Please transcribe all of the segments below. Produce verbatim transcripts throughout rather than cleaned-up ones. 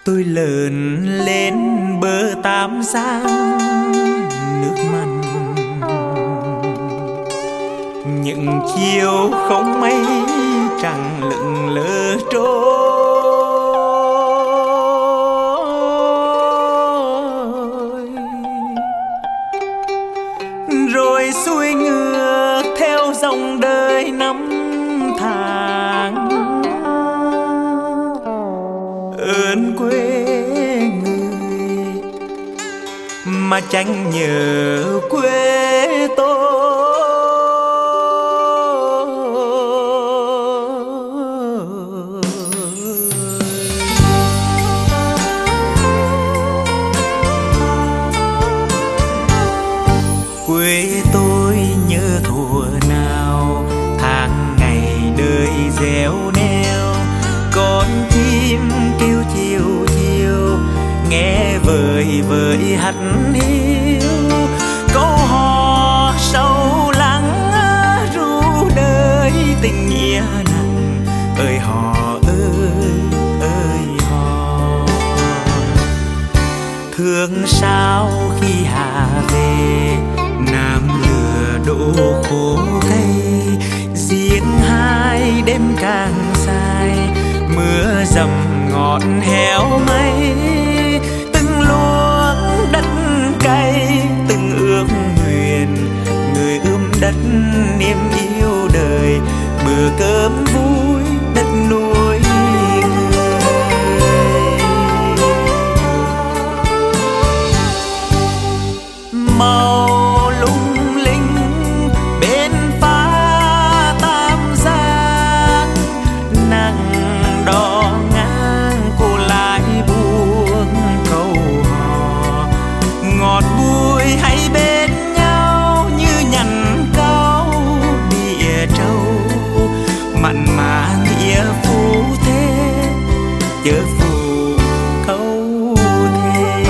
Tôi lớn lên bờ Tam Giang nước mặn, những chiều không mây trăng lững lờ trôi, rồi xuôi ngược theo dòng đời năm tháng. Ơn quê người mà chẳng nhớ quê tôi. Quê tôi nhớ thuở nào tháng ngày đời réo neo, con chim kêu chiều chiều nghe vời vời hắt hiu, câu hò sâu lắng ru đời tình nghĩa nặng. Ơi hò ơi ơi hò, thương sao khi hạ về Nam lửa đổ khô cây, riêng hai đêm càng dài mưa dầm ngọt héo mây. Từng luống đất cay từng ước nguyện, người ươm đất niềm yêu đời, bữa cơm vui đất nuôi người. Màu lung linh bên phá Tam Giang, nắng đỏ ngang cô lại buông câu hò. Ngọt bùi hay bên nhau như nhằn cao địa trâu, mặn mà nghĩa phú thế chớ phù câu thề.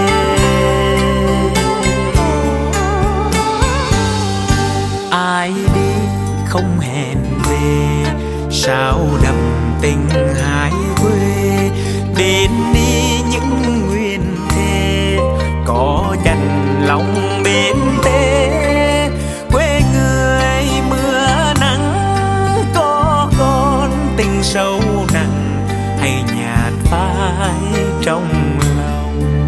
Ai đi không hẹn về sao đậm tình hai quê, đến đi những nguyên thề có dành lòng bên tế. Quê người mưa nắng có con tình sâu nặng, hay nhạt phai trong lòng.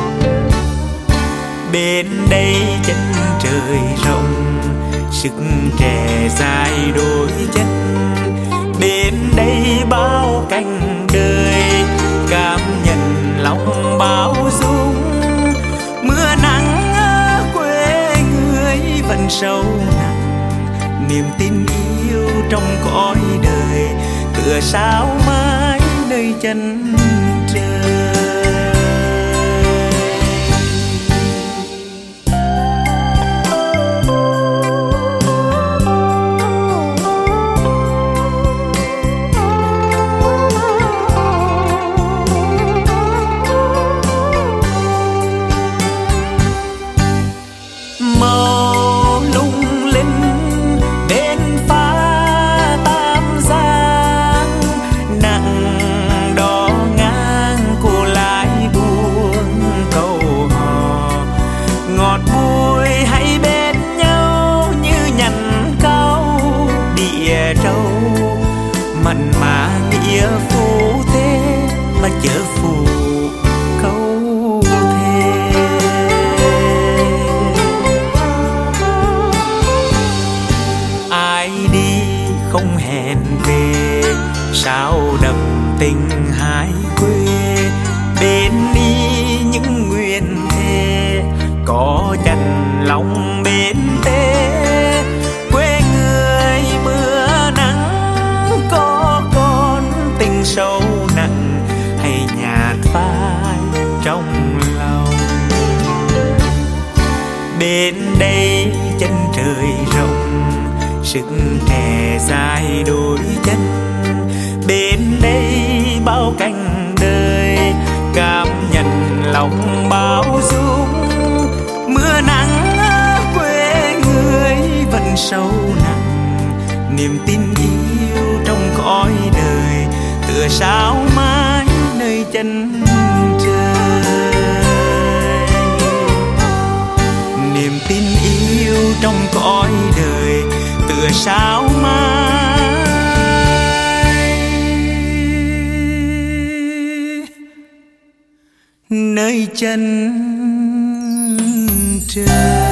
Bên đây chân trời rộng, sức trẻ dài đôi chân. Bên đây bao cảnh đời, cảm nhận lòng bao dung. Mưa nắng ở quê người vẫn sâu nặng, niềm tin yêu trong cõi đời tựa sao mãi nơi chân trời. Màu lung linh bên phá Tam Giang, nặng đò ngang cô lại buông câu hò. Ngọt bùi hay bên nhau như nhằn cao địa trâu, mặn mà nghĩa phú thế mà chớ phù câu thề. Ai đi không hẹn về sao đậm tình hai quê, bên đi những nguyên thề có dành lòng bên tế. Quê người mưa nắng có con tình sâu nặng, hay nhạt phai trong lòng. Bên đây chân trời rộng, sức trẻ dài đôi chân. Bên đây bao cảnh đời, cảm nhận lòng bao dung. Mưa nắng ở quê người vẫn sâu nặng, niềm tin yêu trong cõi đời tựa sao mãi nơi chân trời. Niềm tin yêu trong cõi đời tựa sao mai nơi chân trời.